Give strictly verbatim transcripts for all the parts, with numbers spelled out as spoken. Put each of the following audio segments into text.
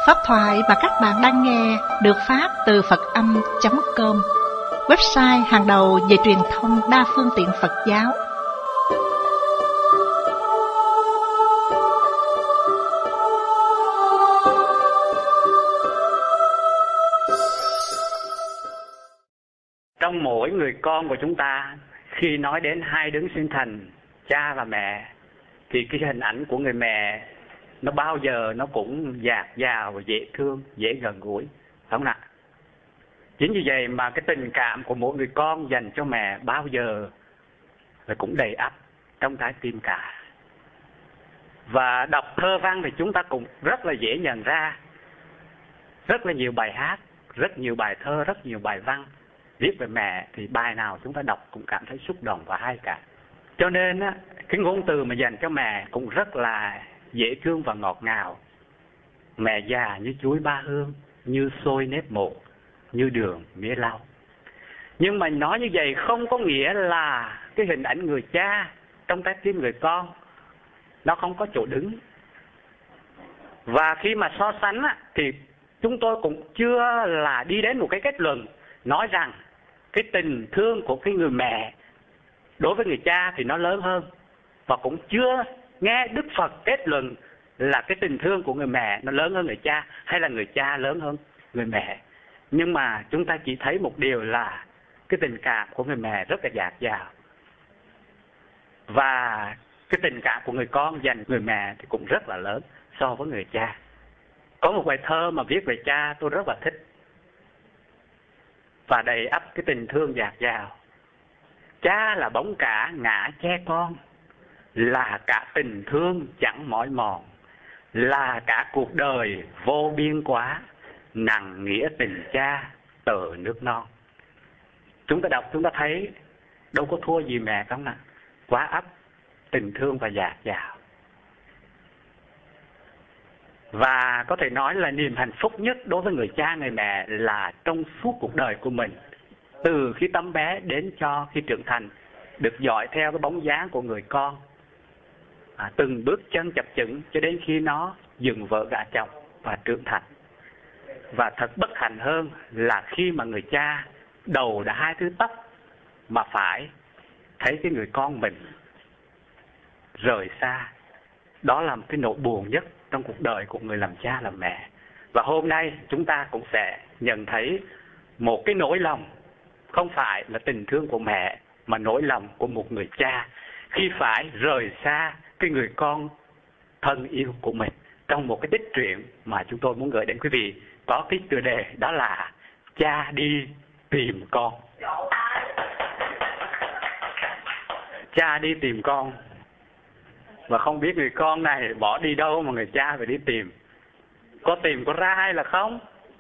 Pháp thoại mà các bạn đang nghe được phát từ Phật âm chấm com, website hàng đầu về truyền thông đa phương tiện Phật giáo. Trong mỗi người con của chúng ta, khi nói đến hai đấng sinh thành, cha và mẹ, thì cái hình ảnh của người mẹ nó bao giờ nó cũng dạt dào và dễ thương, dễ gần gũi, phải không ạ? Chính vì vậy mà cái tình cảm của mỗi người con dành cho mẹ bao giờ là cũng đầy ắp trong trái tim cả. Và đọc thơ văn thì chúng ta cũng rất là dễ nhận ra rất là nhiều bài hát, rất nhiều bài thơ, rất nhiều bài văn viết về mẹ, thì bài nào chúng ta đọc cũng cảm thấy xúc động và hay cả. Cho nên á, cái ngôn từ mà dành cho mẹ cũng rất là dễ thương và ngọt ngào. Mẹ già như chuối ba hương, như xôi nếp mộ, như đường mía lau. Nhưng mà nói như vậy không có nghĩa là cái hình ảnh người cha trong trái tim người con nó không có chỗ đứng. Và khi mà so sánh á, thì chúng tôi cũng chưa là đi đến một cái kết luận nói rằng cái tình thương của cái người mẹ đối với người cha thì nó lớn hơn. Và cũng chưa nghe Đức Phật kết luận là cái tình thương của người mẹ nó lớn hơn người cha, hay là người cha lớn hơn người mẹ. Nhưng mà chúng ta chỉ thấy một điều là cái tình cảm của người mẹ rất là dạt dào, và cái tình cảm của người con dành người mẹ thì cũng rất là lớn so với người cha. Có một bài thơ mà viết về cha tôi rất là thích, và đầy ắp cái tình thương dạt dào. Cha là bóng cả ngã che con, là cả tình thương chẳng mỏi mòn, là cả cuộc đời vô biên quá, nặng nghĩa tình cha tờ nước non. Chúng ta đọc chúng ta thấy đâu có thua gì mẹ không ạ? Quá ắp tình thương và dạt dào. Và có thể nói là niềm hạnh phúc nhất đối với người cha người mẹ là trong suốt cuộc đời của mình, từ khi tấm bé đến cho khi trưởng thành, được dõi theo cái bóng dáng của người con, à, từng bước chân chập chững cho đến khi nó dừng vợ gả chồng và trưởng thành. Và thật bất hạnh hơn là khi mà người cha đầu đã hai thứ tóc mà phải thấy cái người con mình rời xa. Đó là một cái nỗi buồn nhất trong cuộc đời của người làm cha làm mẹ. Và hôm nay chúng ta cũng sẽ nhận thấy một cái nỗi lòng, không phải là tình thương của mẹ, mà nỗi lòng của một người cha khi phải rời xa cái người con thân yêu của mình, trong một cái tích truyện mà chúng tôi muốn gửi đến quý vị, có cái tựa đề đó là Cha đi tìm con. Cha đi tìm con, và không biết người con này bỏ đi đâu mà người cha phải đi tìm. Có tìm có ra hay là không?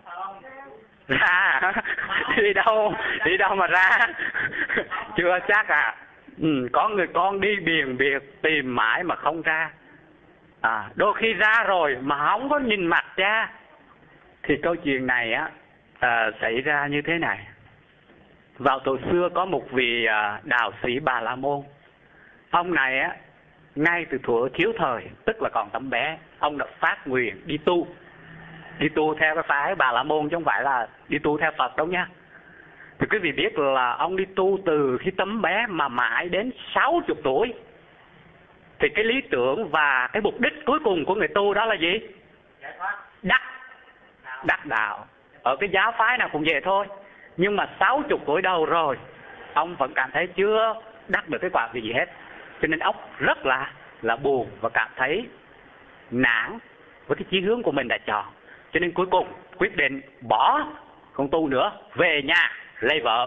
Ra đi đâu? Đi đâu mà ra? Chưa chắc à. Ừ, có người con đi biền biệt tìm mãi mà không ra. À, đôi khi ra rồi mà không có nhìn mặt cha. Thì câu chuyện này á à, xảy ra như thế này. Vào tuổi xưa có một vị à, đạo sĩ Bà La Môn. Ông này á, ngay từ thuở thiếu thời, tức là còn tấm bé, ông đã phát nguyện đi tu. Đi tu theo cái phái Bà La Môn chứ không phải là đi tu theo Phật đâu nha. Thì quý vị biết là ông đi tu từ khi tấm bé mà mãi đến sáu mươi tuổi. Thì cái lý tưởng và cái mục đích cuối cùng của người tu đó là gì? Đắc Đắc đạo. Ở cái giáo phái nào cũng vậy thôi. Nhưng mà sáu mươi tuổi đầu rồi, ông vẫn cảm thấy chưa đắc được cái quả gì hết. Cho nên ông rất là là buồn và cảm thấy nản với cái chí hướng của mình đã chọn. Cho nên cuối cùng quyết định bỏ không tu nữa, về nhà lấy vợ.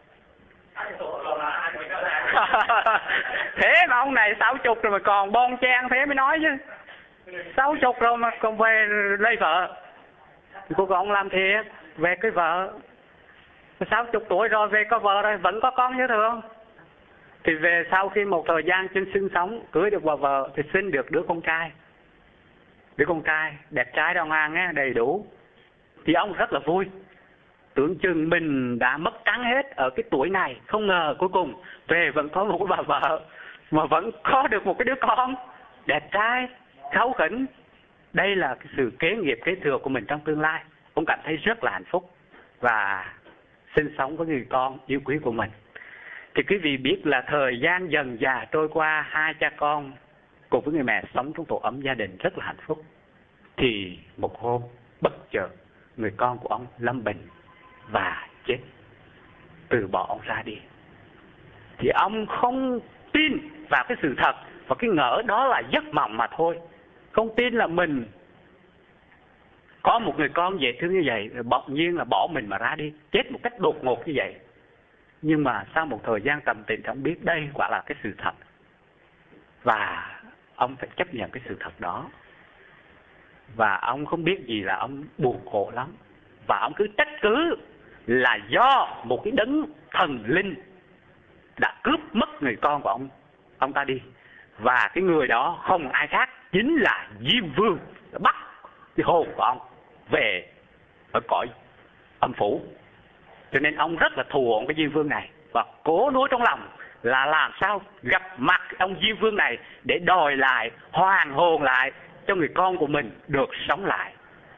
Thế mà ông này sáu chục rồi mà còn bon chen thế mới nói chứ. Sáu chục rồi mà còn về lấy vợ. Thì cuối cùng ông làm thiệt, về cái vợ. Sáu chục tuổi rồi về có vợ rồi, vẫn có con như thường. Thì về sau khi một thời gian trên sinh sống, cưới được bà vợ thì sinh được đứa con trai. Đứa con trai đẹp trai đàng hoàng á, đầy đủ. Thì ông rất là vui. Tưởng chừng mình đã mất trắng hết ở cái tuổi này, không ngờ cuối cùng về vẫn có một bà vợ, mà vẫn có được một cái đứa con đẹp trai, kháu khỉnh. đây là cái sự kế nghiệp kế thừa của mình trong tương lai. Ông cảm thấy rất là hạnh phúc và sinh sống với người con yêu quý của mình. Thì quý vị biết là thời gian dần dà trôi qua, hai cha con cùng với người mẹ sống trong tổ ấm gia đình rất là hạnh phúc. Thì một hôm bất chợt người con của ông lâm bệnh và chết, từ bỏ ông ra đi. Thì ông không tin vào cái sự thật và cái ngỡ đó là giấc mộng mà thôi. Không tin là mình có một người con dễ thương như vậy, rồi bỗng nhiên là bỏ mình mà ra đi, chết một cách đột ngột như vậy. Nhưng mà sau một thời gian trầm tĩnh, ông biết đây quả là cái sự thật. Và ông phải chấp nhận cái sự thật đó. Và ông không biết gì là ông buồn khổ lắm. Và ông cứ trách cứ là do một cái đấng thần linh đã cướp mất người con của ông, ông ta đi. Và cái người đó không ai khác, chính là Diêm Vương đã bắt cái hồn của ông về ở cõi âm phủ. Cho nên ông rất là thù hận cái Diêm Vương này, và cố nuối trong lòng là làm sao gặp mặt ông Diêm Vương này để đòi lại, hoàn hồn lại cho người con của mình được sống lại.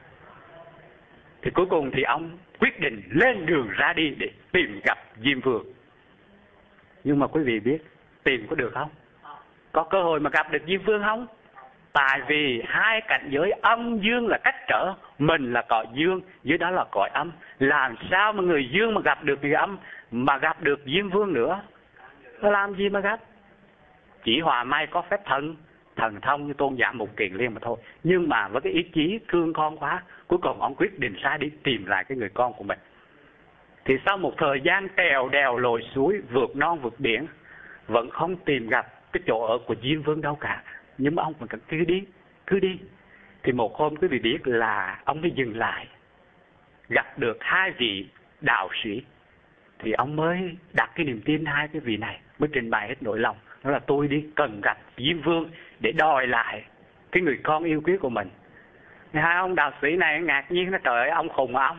Thì cuối cùng thì ông quyết định lên đường ra đi để tìm gặp Diêm Vương. Nhưng mà quý vị biết tìm có được không? Có cơ hội mà gặp được Diêm Vương không? Tại vì hai cảnh giới âm dương là cách trở, mình là cõi dương, dưới đó là cõi âm. Làm sao mà người dương mà gặp được người âm, mà gặp được Diêm Vương nữa? Làm gì mà gặp? Chỉ hòa may có phép thần thần thông như Tôn giả Mục Kiền Liên mà thôi. Nhưng mà với cái ý chí thương con quá, cuối cùng ông quyết định ra đi tìm lại cái người con của mình. Thì sau một thời gian trèo đèo lội suối, vượt non vượt biển, vẫn không tìm gặp cái chỗ ở của Diêm Vương đâu cả. Nhưng mà ông vẫn cứ đi, cứ đi. Thì một hôm quý vị biết là ông mới dừng lại, gặp được hai vị đạo sĩ. Thì ông mới đặt cái niềm tin hai cái vị này, mới trình bày hết nỗi lòng. Đó là tôi đi cần gặp Diêm Vương để đòi lại cái người con yêu quý của mình. Hai ông đạo sĩ này ngạc nhiên, nó trời ơi, ông khùng hả ông?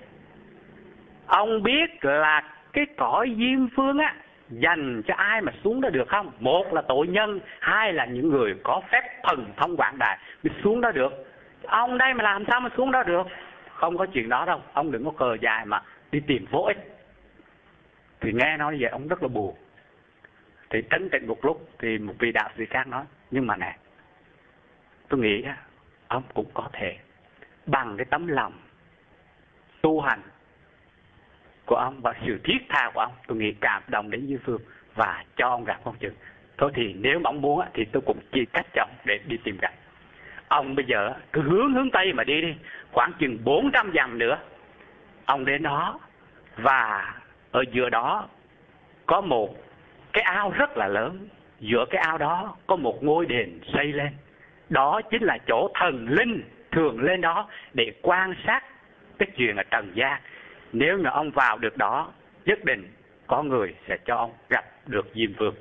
Ông biết là cái cõi Diêm Vương á dành cho ai mà xuống đó được không? Một là tội nhân, hai là những người có phép thần thông quảng đại mới xuống đó được. Ông đây mà làm sao mà xuống đó được? Không có chuyện đó đâu, ông đừng có cờ dài mà đi tìm vô ích. Thì nghe nói vậy ông rất là buồn. Thì trấn tĩnh một lúc thì một vị đạo sĩ khác nói, nhưng mà nè, tôi nghĩ ông cũng có thể bằng cái tấm lòng tu hành của ông và sự thiết tha của ông, tôi nghĩ cảm động đến Diêm Vương và cho ông gặp không chừng. Thôi thì nếu mà ông muốn thì tôi cũng chỉ cách cho ông để đi tìm gặp. Ông bây giờ cứ hướng hướng Tây mà đi đi, khoảng chừng bốn trăm dặm nữa ông đến đó. Và ở giữa đó có một cái ao rất là lớn. Giữa cái ao đó có một ngôi đền xây lên. Đó chính là chỗ thần linh thường lên đó để quan sát cái chuyện ở trần gian. Nếu như ông vào được đó, nhất định có người sẽ cho ông gặp được Diêm Vương.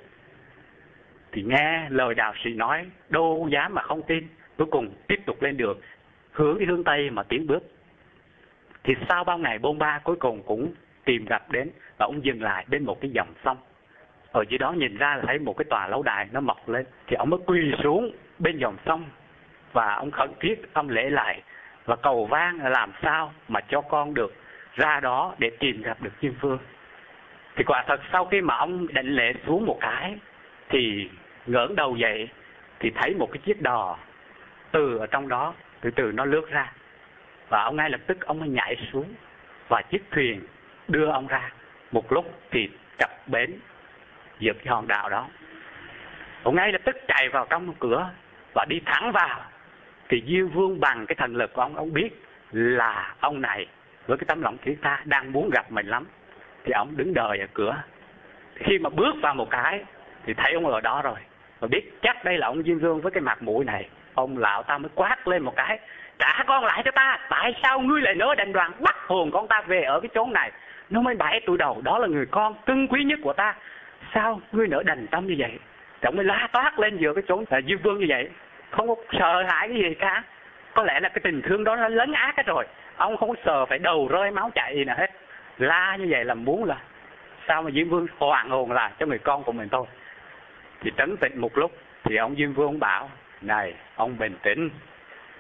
Thì nghe lời đạo sĩ nói, đâu dám mà không tin. Cuối cùng tiếp tục lên đường, hướng đi hướng Tây mà tiến bước. Thì sau bao ngày bôn ba, cuối cùng cũng tìm gặp đến. Và ông dừng lại bên một cái dòng sông. Ở dưới đó nhìn ra là thấy một cái tòa lâu đài nó mọc lên. Thì ông mới quỳ xuống bên dòng sông và ông khẩn thiết, ông lễ lại và cầu van là làm sao mà cho con được ra đó để tìm gặp được Diêm Vương. Thì quả thật sau khi mà ông định lễ xuống một cái, thì ngẩng đầu dậy thì thấy một cái chiếc đò từ ở trong đó từ từ nó lướt ra. Và ông ngay lập tức ông mới nhảy xuống và chiếc thuyền đưa ông ra. Một lúc thì cập bến giữa cái hòn đảo đó. Ông ngay lập tức chạy vào trong cửa và đi thẳng vào. Thì Diêm Vương bằng cái thần lực của ông, ông biết là ông này với cái tấm lòng thiết tha đang muốn gặp mình lắm. Thì ông đứng đợi ở cửa. Khi mà bước vào một cái thì thấy ông ở đó rồi, và biết chắc đây là ông Diêm Vương với cái mặt mũi này. Ông lão ta mới quát lên một cái, trả con lại cho ta. Tại sao ngươi lại nỡ đành đoàn bắt hồn con ta về ở cái chốn này? Nó mới bảy tuổi đầu, đó là người con cưng quý nhất của ta. Sao ngươi nỡ đành tâm như vậy? Thì ông mới la toát lên giữa cái chốn là Diêm Vương như vậy, không có sợ hãi cái gì cả. Có lẽ là cái tình thương đó nó lấn át hết rồi. Ông không có sợ phải đầu rơi máu chảy gì nào hết. La như vậy là muốn là sao mà Diêm Vương hoàn hồn lại cho người con của mình thôi. Thì trấn tĩnh một lúc thì ông Diêm Vương bảo, này ông bình tĩnh,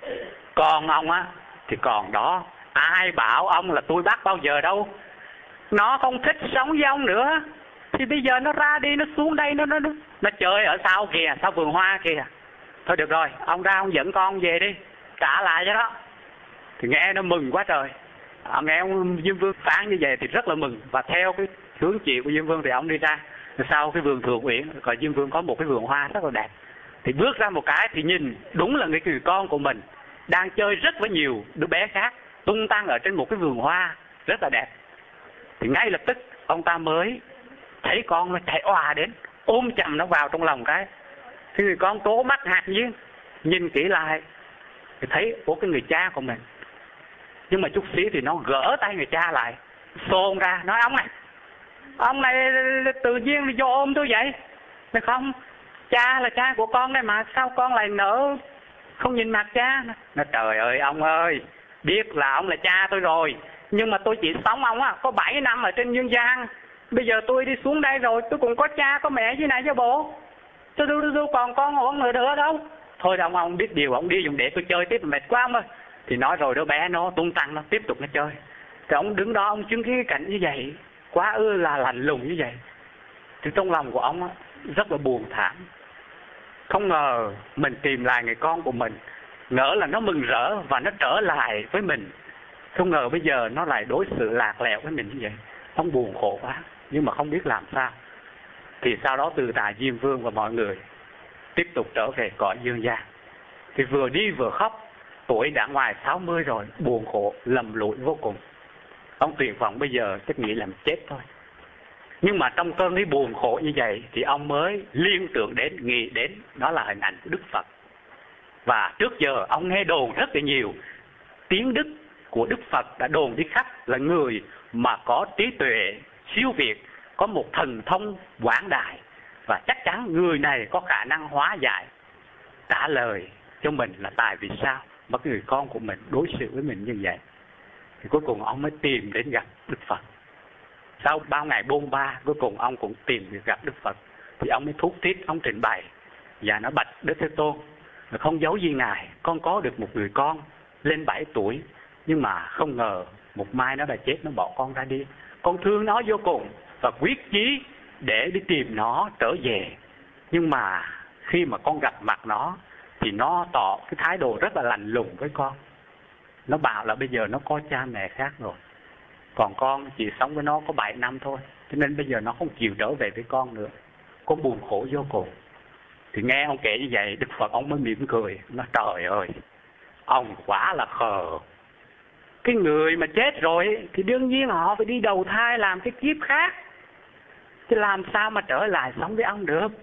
Con ông á thì còn đó, ai bảo ông là tôi bắt bao giờ đâu. Nó không thích sống với ông nữa thì bây giờ nó ra đi, nó xuống đây, nó nó nó, nó chơi ở sau kìa, sau vườn hoa kìa. Thôi được rồi, ông ra ông dẫn con về đi, trả lại cho đó. Thì nghe nó mừng quá trời. À, nghe ông Diêm Vương phán như vậy thì rất là mừng, và theo cái hướng chiều của Diêm Vương thì ông đi ra sau cái vườn Thượng Uyển. Còn Diêm Vương có một cái vườn hoa rất là đẹp, thì bước ra một cái thì nhìn đúng là người con của mình đang chơi rất với nhiều đứa bé khác tung tăng ở trên một cái vườn hoa rất là đẹp. Thì ngay lập tức ông ta mới thấy con nó chạy òa đến, ôm chầm nó vào trong lòng cái. Thì người con trố mắt ngạc nhiên, nhìn kỹ lại thì thấy của cái người cha của mình. Nhưng mà chút xíu thì nó gỡ tay người cha lại, xôn ra nói: ông này, ông này tự nhiên vô ôm tôi vậy. Nói không, cha là cha của con đây mà, sao con lại nỡ không nhìn mặt cha? Nó: trời ơi ông ơi, biết là ông là cha tôi rồi, nhưng mà tôi chỉ sống ông á có bảy năm ở trên dương gian. Bây giờ tôi đi xuống đây rồi, tôi cũng có cha có mẹ dưới này chứ bộ. Tôi tôi, tôi còn con một người nữa đâu. Thôi ông ông biết điều, ông đi dùng để tôi chơi tiếp, mệt quá ông ơi. Thì nói rồi đứa bé nó tung tăng, nó tiếp tục nó chơi. Thì ông đứng đó, ông chứng kiến cái cảnh như vậy, quá ư là lạnh lùng như vậy. Thì trong lòng của ông á rất là buồn thảm. Không ngờ mình tìm lại người con của mình, ngỡ là nó mừng rỡ và nó trở lại với mình. Không ngờ bây giờ nó lại đối xử lạc lẽo với mình như vậy. Ông buồn khổ quá, nhưng mà không biết làm sao. Thì sau đó từ tại Diêm Vương và mọi người tiếp tục trở về cõi dương gian. Thì vừa đi vừa khóc, tuổi đã ngoài sáu mươi rồi, buồn khổ lầm lũi vô cùng. Ông tuyệt vọng bây giờ chắc nghĩ làm chết thôi. Nhưng mà trong cơn cái buồn khổ như vậy thì ông mới liên tưởng đến, nghĩ đến đó là hình ảnh của Đức Phật. Và trước giờ ông nghe đồn rất là nhiều tiếng đức của Đức Phật đã đồn đi khắp là người mà có trí tuệ siêu việt, có một thần thông quảng đại, và chắc chắn người này có khả năng hóa giải. Trả lời cho mình là tại vì sao mà người con của mình đối xử với mình như vậy. Thì cuối cùng ông mới tìm đến gặp Đức Phật. Sau bao ngày bôn ba, cuối cùng ông cũng tìm được gặp Đức Phật. Thì ông mới thúc thiết, ông trình bày và nó bạch Đức Thế Tôn là không giấu gì ngài, con có được một người con lên bảy tuổi, nhưng mà không ngờ một mai nó đã chết, nó bỏ con ra đi. Con thương nó vô cùng và quyết chí để đi tìm nó trở về. Nhưng mà khi mà con gặp mặt nó thì nó tỏ cái thái độ rất là lạnh lùng với con. Nó bảo là bây giờ nó có cha mẹ khác rồi, còn con chỉ sống với nó có bảy năm thôi, cho nên bây giờ nó không chịu trở về với con nữa. Con buồn khổ vô cùng. Thì nghe ông kể như vậy, Đức Phật ông mới mỉm cười, nó: trời ơi, ông quả là khờ. Cái người mà chết rồi thì đương nhiên họ phải đi đầu thai làm cái kiếp khác, chứ làm sao mà trở lại sống với ông được.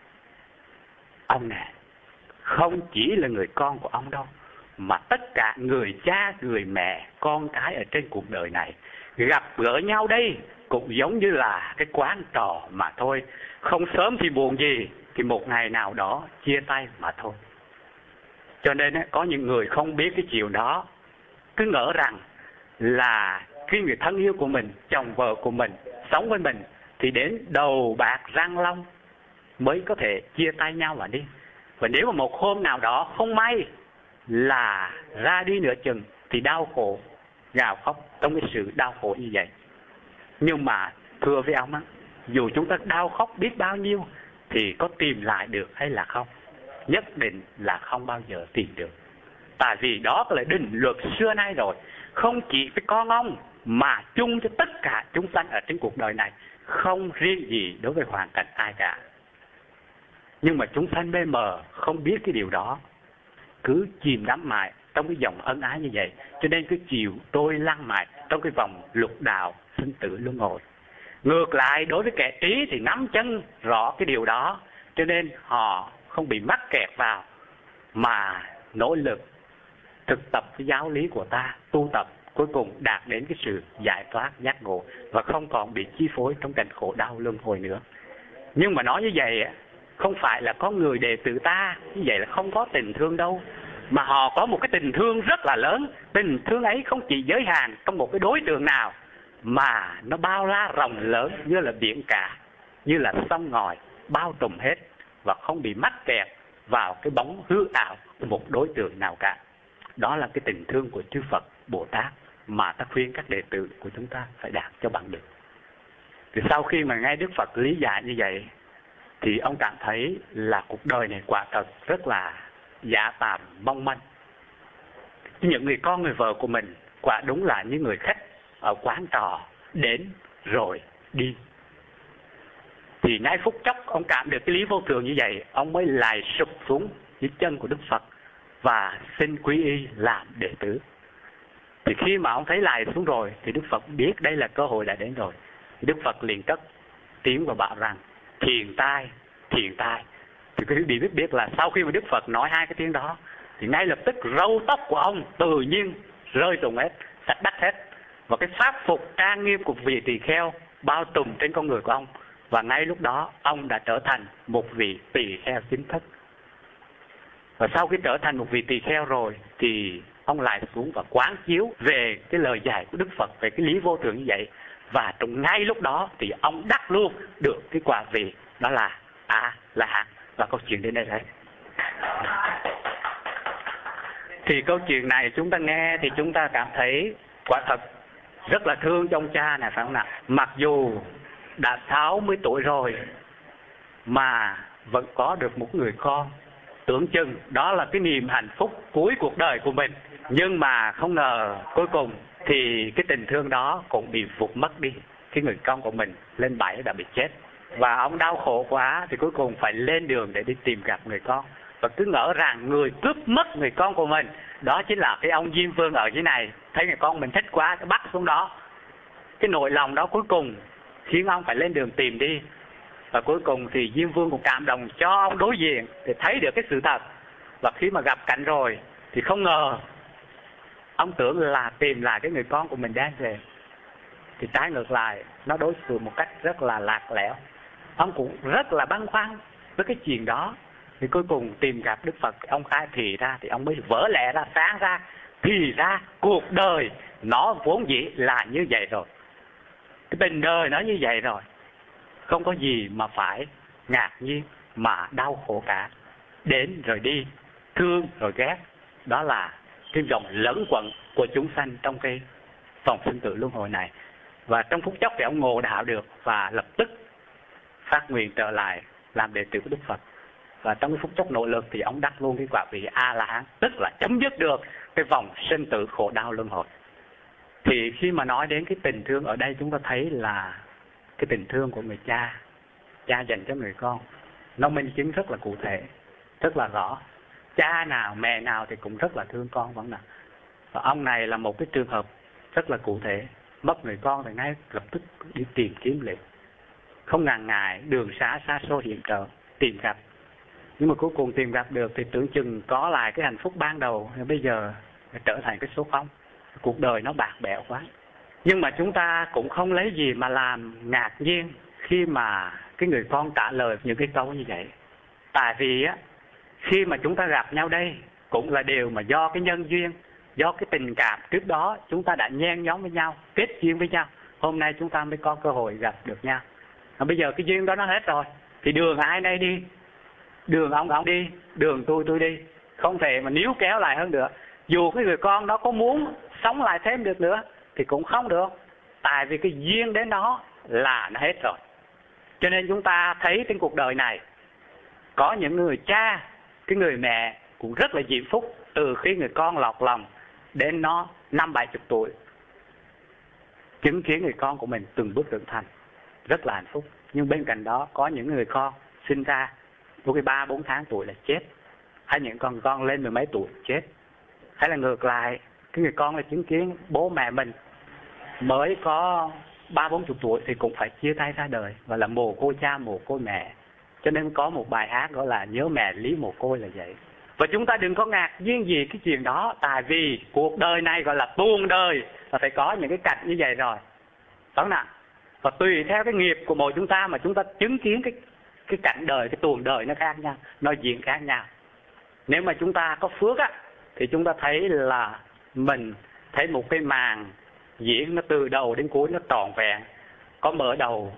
Ông nè, không chỉ là người con của ông đâu, mà tất cả người cha, người mẹ, con cái ở trên cuộc đời này gặp gỡ nhau đây cũng giống như là cái quán trò mà thôi. Không sớm thì buồn gì, thì một ngày nào đó chia tay mà thôi. Cho nên có những người không biết cái chiều đó, cứ ngỡ rằng là khi người thân yêu của mình, chồng vợ của mình sống với mình thì đến đầu bạc răng long mới có thể chia tay nhau mà đi. Và nếu mà một hôm nào đó không may là ra đi nửa chừng thì đau khổ, gào khóc trong cái sự đau khổ như vậy. Nhưng mà thưa với ông á, dù chúng ta đau khóc biết bao nhiêu thì có tìm lại được hay là không? Nhất định là không bao giờ tìm được. Tại vì đó là định luật xưa nay rồi, không chỉ với con ông mà chung cho tất cả chúng sanh ở trên cuộc đời này, không riêng gì đối với hoàn cảnh ai cả. Nhưng mà chúng sanh mê mờ không biết cái điều đó, cứ chìm đắm mãi trong cái dòng ân ái như vậy, cho nên cứ chịu trôi lăn mãi trong cái vòng lục đạo sinh tử luân hồi. Ngược lại đối với kẻ trí thì nắm chân rõ cái điều đó, cho nên họ không bị mắc kẹt vào, mà nỗ lực thực tập cái giáo lý của ta, tu tập, cuối cùng đạt đến cái sự giải thoát giác ngộ và không còn bị chi phối trong cảnh khổ đau luân hồi nữa. Nhưng mà nói như vậy không phải là có người đệ tử ta như vậy là không có tình thương đâu, mà họ có một cái tình thương rất là lớn. Tình thương ấy không chỉ giới hạn trong một cái đối tượng nào, mà nó bao la rộng lớn như là biển cả, như là sông ngòi, bao trùm hết và không bị mắc kẹt vào cái bóng hư ảo của một đối tượng nào cả. Đó là cái tình thương của chư Phật, Bồ Tát mà ta khuyên các đệ tử của chúng ta phải đạt cho bằng được. Thì sau khi mà nghe Đức Phật lý giải như vậy, thì ông cảm thấy là cuộc đời này quả thật rất là giả tạm, mong manh. Những người con, người vợ của mình quả đúng là những người khách ở quán trò, đến rồi đi. Thì ngay phút chốc ông cảm được cái lý vô thường như vậy, ông mới lại sụp xuống dưới chân của Đức Phật và xin quy y làm đệ tử. Thì khi mà ông thấy lại xuống rồi, thì Đức Phật biết đây là cơ hội đã đến rồi. Thì Đức Phật liền cất tiếng và bảo rằng thiền tai, thiền tai. Thì quý vị biết biết là sau khi mà Đức Phật nói hai cái tiếng đó, thì ngay lập tức râu tóc của ông tự nhiên rơi rụng hết, sạch đắt hết. Và cái pháp phục trang nghiêm của vị tỳ kheo bao trùm trên con người của ông. Và ngay lúc đó ông đã trở thành một vị tỳ kheo chính thức. Và sau khi trở thành một vị tỳ kheo rồi, thì ông lại xuống và quán chiếu về cái lời dạy của Đức Phật về cái lý vô thường như vậy. Và trong ngay lúc đó thì ông đắc luôn được cái quả vị, đó là A La Hán. Và câu chuyện đến đây đấy. Thì câu chuyện này chúng ta nghe thì chúng ta cảm thấy quả thật rất là thương cho ông cha này, phải không nào? Mặc dù đã sáu mươi tuổi rồi mà vẫn có được một người con, tưởng chừng đó là cái niềm hạnh phúc cuối cuộc đời của mình. Nhưng mà không ngờ cuối cùng thì cái tình thương đó cũng bị vụt mất đi. Cái người con của mình lên bảy đã bị chết. Và ông đau khổ quá thì cuối cùng phải lên đường để đi tìm gặp người con. Và cứ ngỡ rằng người cướp mất người con của mình đó chính là cái ông Diêm Vương ở dưới này. Thấy người con mình thích quá, cái bắt xuống đó. Cái nỗi lòng đó cuối cùng khiến ông phải lên đường tìm đi. Và cuối cùng thì Diêm Vương cũng cảm động cho ông đối diện để thấy được cái sự thật. Và khi mà gặp cảnh rồi thì không ngờ ông tưởng là tìm lại cái người con của mình đang về, thì trái ngược lại nó đối xử một cách rất là lạc lẽo. Ông cũng rất là băn khoăn với cái chuyện đó. Thì cuối cùng tìm gặp Đức Phật, ông khai thị ra thì ông mới vỡ lẽ ra, sáng ra. Thì ra cuộc đời nó vốn dĩ là như vậy rồi. Cái tình đời nó như vậy rồi. Không có gì mà phải ngạc nhiên mà đau khổ cả. Đến rồi đi, thương rồi ghét. Đó là cái dòng lẫn quẩn của chúng sanh trong cái vòng sinh tử luân hồi này. Và trong phút chốc thì ông ngộ đạo được và lập tức phát nguyện trở lại làm đệ tử của Đức Phật. Và trong cái phút chốc nỗ lực thì ông đắc luôn cái quả vị A La Hán, tức là chấm dứt được cái vòng sinh tử khổ đau luân hồi. Thì khi mà nói đến cái tình thương ở đây, chúng ta thấy là cái tình thương của người cha, cha dành cho người con, nó minh chứng rất là cụ thể, rất là rõ. Cha nào, mẹ nào thì cũng rất là thương con vẫn nào. Và ông này là một cái trường hợp rất là cụ thể. Mất người con thì ngay lập tức đi tìm kiếm liền, không ngần ngại đường xá xa xôi hiểm trở tìm gặp. Nhưng mà cuối cùng tìm gặp được thì tưởng chừng có lại cái hạnh phúc ban đầu, bây giờ trở thành cái số không. Cuộc đời nó bạc bẽo quá. Nhưng mà chúng ta cũng không lấy gì mà làm ngạc nhiên khi mà cái người con trả lời những cái câu như vậy. Tại vì á, khi mà chúng ta gặp nhau đây cũng là điều mà do cái nhân duyên, do cái tình cảm trước đó chúng ta đã nhen nhóm với nhau, kết duyên với nhau. Hôm nay chúng ta mới có cơ hội gặp được nhau. Và bây giờ cái duyên đó nó hết rồi, thì đường ai đây đi, đường ông ông đi, đường tôi tôi đi, không thể mà níu kéo lại hơn nữa. Dù cái người con đó có muốn sống lại thêm được nữa thì cũng không được, tại vì cái duyên đến đó là nó hết rồi. Cho nên chúng ta thấy trên cuộc đời này có những người cha, cái người mẹ cũng rất là diễm phúc, từ khi người con lọt lòng đến nó năm bảy chục tuổi, chứng kiến người con của mình từng bước trưởng thành, rất là hạnh phúc. Nhưng bên cạnh đó có những người con sinh ra lúc cái ba bốn tháng tuổi là chết, hay những con con lên mười mấy tuổi chết. Hay là ngược lại, cái người con là chứng kiến bố mẹ mình mới có ba bốn chục tuổi thì cũng phải chia tay ra đời và là mồ côi cha mồ côi mẹ. Cho nên có một bài hát gọi là Nhớ Mẹ Lý Mồ Côi là vậy. Và chúng ta đừng có ngạc nhiên gì cái chuyện đó, tại vì cuộc đời này gọi là tuôn đời, là phải có những cái cảnh như vậy rồi. Đúng không? Và tùy theo cái nghiệp của mỗi chúng ta mà chúng ta chứng kiến cái cái cảnh đời, cái tuồng đời nó khác nhau, nó diễn khác nhau. Nếu mà chúng ta có phước á, thì chúng ta thấy là mình thấy một cái màn diễn nó từ đầu đến cuối nó trọn vẹn, có mở đầu,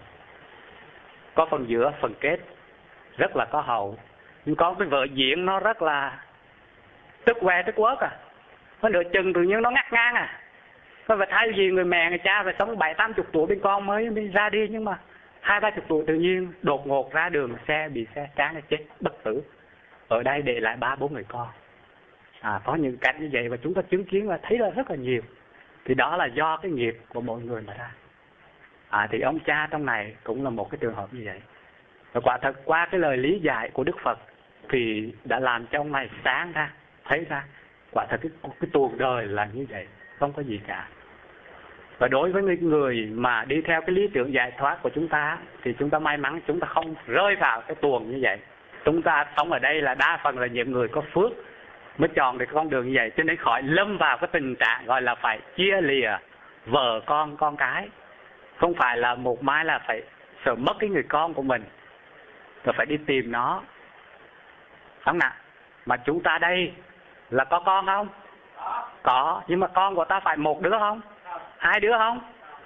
có phần giữa, phần kết, rất là có hậu. Nhưng có cái vở diễn nó rất là tức que tức quớt à. Nó nửa chừng tự nhiên nó ngắt ngang à. Có phải thay vì người mẹ người cha phải sống bảy tám chục tuổi bên con mới, mới ra đi, nhưng mà hai ba chục tuổi tự nhiên đột ngột ra đường xe bị xe tráng chết bất tử. Ở đây để lại ba bốn người con. À, có những cảnh như vậy và chúng ta chứng kiến và thấy là rất là nhiều. Thì đó là do cái nghiệp của mọi người mà ra. À, thì ông cha trong này cũng là một cái trường hợp như vậy. Và quả thật qua cái lời lý giải của Đức Phật thì đã làm cho ông này sáng ra, thấy ra quả thật cái, cái tuồng đời là như vậy, không có gì cả. Và đối với những người mà đi theo cái lý tưởng giải thoát của chúng ta thì chúng ta may mắn chúng ta không rơi vào cái tuồng như vậy. Chúng ta sống ở đây là đa phần là những người có phước mới chọn được con đường như vậy, cho nên khỏi lâm vào cái tình trạng gọi là phải chia lìa vợ con con cái. Không phải là một mai là phải sợ mất cái người con của mình rồi phải đi tìm nó, không nào? Mà chúng ta đây là có con không? Có, nhưng mà con của ta phải một đứa không? Hai đứa không?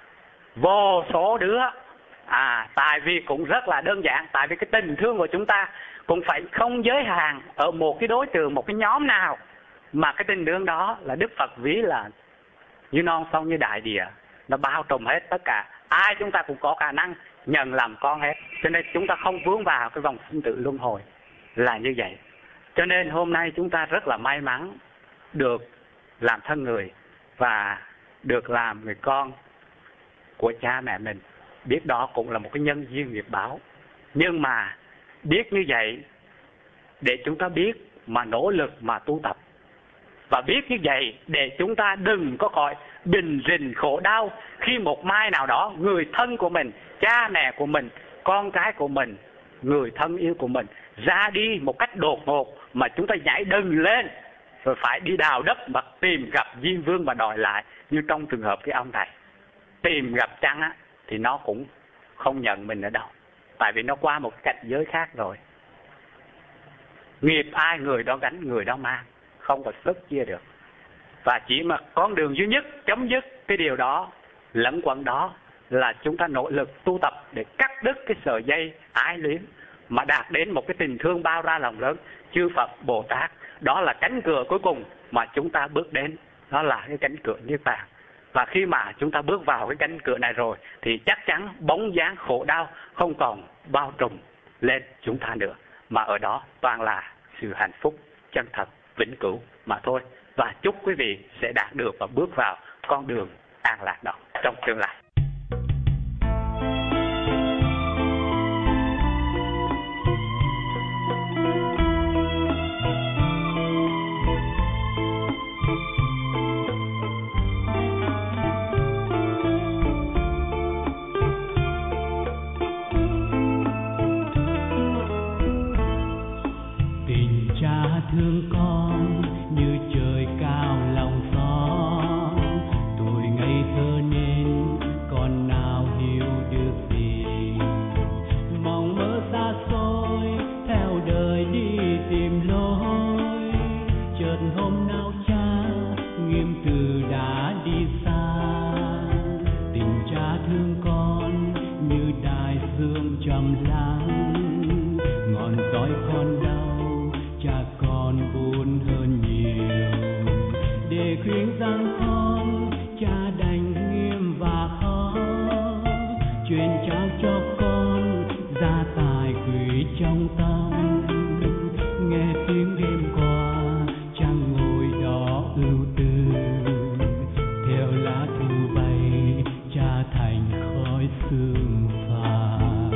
Vô số đứa. À, tại vì cũng rất là đơn giản, tại vì cái tình thương của chúng ta cũng phải không giới hạn ở một cái đối tượng, một cái nhóm nào, mà cái tình thương đó là Đức Phật ví là như non sông như đại địa, nó bao trùm hết tất cả. Ai chúng ta cũng có khả năng nhận làm con hết, cho nên chúng ta không vướng vào cái vòng sinh tử luân hồi là như vậy. Cho nên hôm nay chúng ta rất là may mắn được làm thân người và được làm người con của cha mẹ mình. Biết đó cũng là một cái nhân duyên nghiệp báo. Nhưng mà biết như vậy để chúng ta biết mà nỗ lực mà tu tập. Và biết như vậy để chúng ta đừng có khỏi bình rình khổ đau khi một mai nào đó người thân của mình, cha mẹ của mình, con cái của mình, người thân yêu của mình ra đi một cách đột ngột mà chúng ta nhảy đừng lên rồi phải đi đào đất mà tìm gặp Diêm Vương mà đòi lại, như trong trường hợp cái ông này. Tìm gặp chăng á thì nó cũng không nhận mình ở đâu, tại vì nó qua một cảnh giới khác rồi. Nghiệp ai người đó gánh, người đó mang, không có sức chia được. Và chỉ mà con đường duy nhất chấm dứt cái điều đó, lẫn quẩn đó, là chúng ta nỗ lực tu tập để cắt đứt cái sợi dây ái luyến mà đạt đến một cái tình thương bao la rộng lớn. Chư Phật Bồ Tát, đó là cánh cửa cuối cùng mà chúng ta bước đến, đó là cái cánh cửa niết bàn. Và khi mà chúng ta bước vào cái cánh cửa này rồi thì chắc chắn bóng dáng khổ đau không còn bao trùm lên chúng ta nữa, mà ở đó toàn là sự hạnh phúc chân thật vĩnh cửu mà thôi. Và chúc quý vị sẽ đạt được và bước vào con đường an lạc đó trong tương lai. Thương con như trời cao lòng gió, tuổi ngây thơ nên còn nào hiểu được gì, mong mơ xa xôi theo đời đi tìm lối. Chợt hôm nào cha nghiêm từ đã đi xa, tình cha thương con như đại dương trầm lắng, ngọn dõi con đau cha con buồn hơn nhiều, để khuyên rằng con cha đành nghiêm và khó, truyền trao cho con gia tài quý trong tâm. Nghe tiếng đêm qua trăng ngồi đó ưu tư, theo lá thu bay cha thành khói sương phai.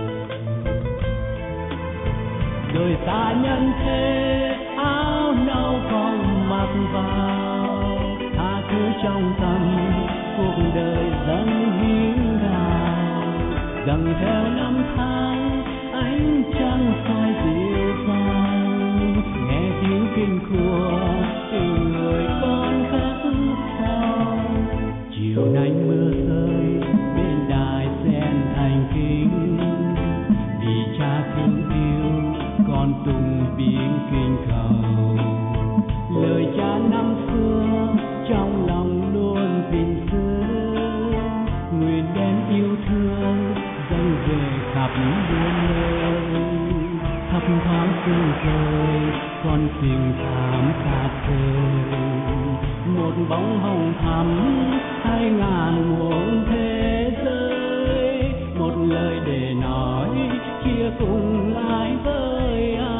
Đời xa nhân thế áo nâu con mặc vào, tha thứ trong tâm cuộc đời dâng hiến gào, dần theo năm tháng ánh trăng soi dịu dàng, nghe tiếng kinh khua tình người con khắc sao. Chiều nắng mưa rơi bên đài sen thành kính, vì cha thương yêu con tung biển kinh cầu. Lời cha năm xưa trong lòng luôn gìn giữ, nguyện đem yêu thương dâng về khắp muôn nơi. Thấp thoáng sương rơi con tình thảm xa khơi, bóng hồng thắm hai ngàn muôn thế giới, một lời để nói chia cùng lại với ai.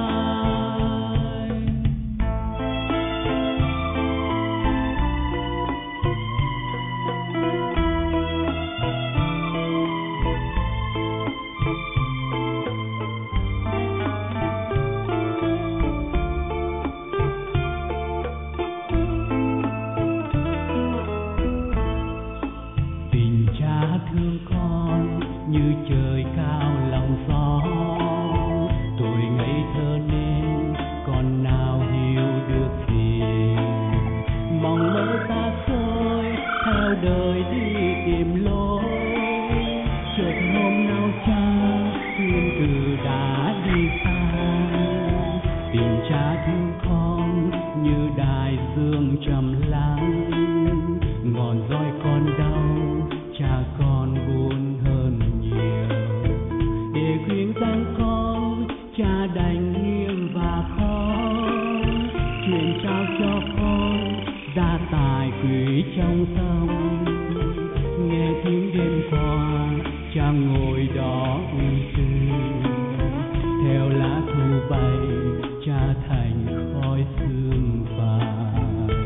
Thương con như trời cao lòng gió, tuổi ngây thơ nên còn nào hiểu được gì, mong mơ xa xôi theo đời đi tìm lối, chợt hôm nào cha thương từ đã đi xa, tình cha thương con như đại dương trầm lắng, ngọn roi con đau cha con buồn hơn nhiều, để khuyên rằng con cha đành nghiêm và khó, truyền trao cho con gia tài quý trong tâm, nghe tiếng đêm qua cha ngồi đó ưu tư, theo lá thu bay cha thành khói sương phai.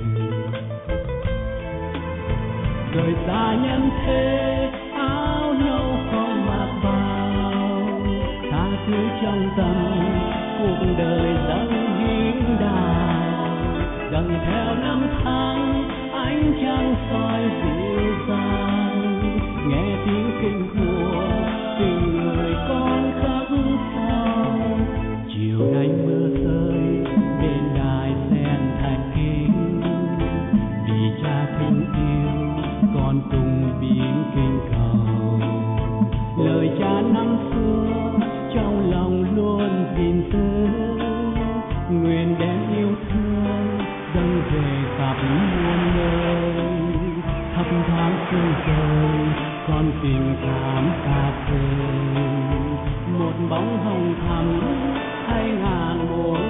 Đời xa nhân thế áo nâu con mặc vào, tha thứ trong tâm cuộc đời dâng hiến đào, dần theo năm tháng ánh trăng soi dịu dàng, nghe tiếng kinh của tình người con khắc sâu. Chiều nay mưa rơi bên đài sen thạch kinh, vì cha thương yêu con tung biển kinh cầu, lời cha năm xưa trong lòng luôn gìn giữ, nguyện đem yêu thương dâng về khắp muôn nơi, thắp thoáng sương rơi con tình cảm xa vời, một bóng hồng thắm hai ngàn muôn